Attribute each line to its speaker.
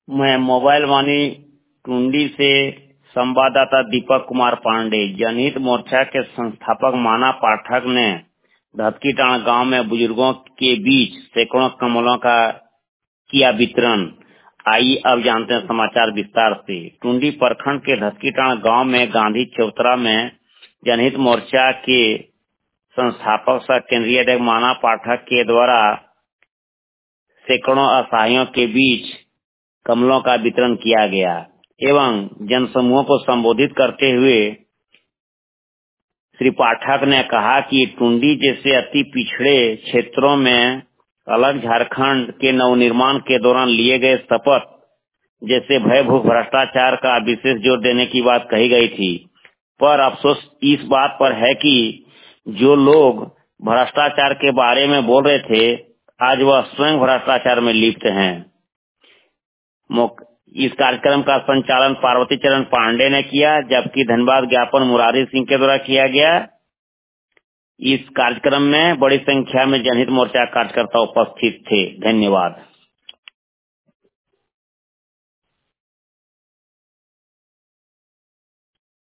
Speaker 1: मैं मोबाइल वाणी टुंडी से संवाददाता दीपक कुमार पांडे। जनहित मोर्चा के संस्थापक माना पाठक ने धतकीटाण गांव में बुजुर्गों के बीच सैकड़ों कमलों का किया वितरण। आइए अब जानते हैं समाचार विस्तार से। टुंडी प्रखंड के धतकीटाण गांव में गांधी चौतरा में जनहित मोर्चा के संस्थापक सह केंद्रीय अध्यक्ष माना पाठक के द्वारा सैकड़ों असहायों के बीच कमलों का वितरण किया गया एवं जनसमूहों को संबोधित करते हुए श्री पाठक ने कहा कि टुंडी जैसे अति पिछड़े क्षेत्रों में अलग झारखंड के नवनिर्माण के दौरान लिए गए शपथ जैसे भयभूत भ्रष्टाचार का विशेष जोर देने की बात कही गई थी, पर अफसोस इस बात पर है कि जो लोग भ्रष्टाचार के बारे में बोल रहे थे आज वह स्वयं भ्रष्टाचार में लिप्त हैं। इस कार्यक्रम का संचालन पार्वती चरण पांडे ने किया, जबकि धन्यवाद ज्ञापन मुरारी सिंह के द्वारा किया गया। इस कार्यक्रम में बड़ी संख्या में जनहित मोर्चा कार्यकर्ता उपस्थित थे। धन्यवाद।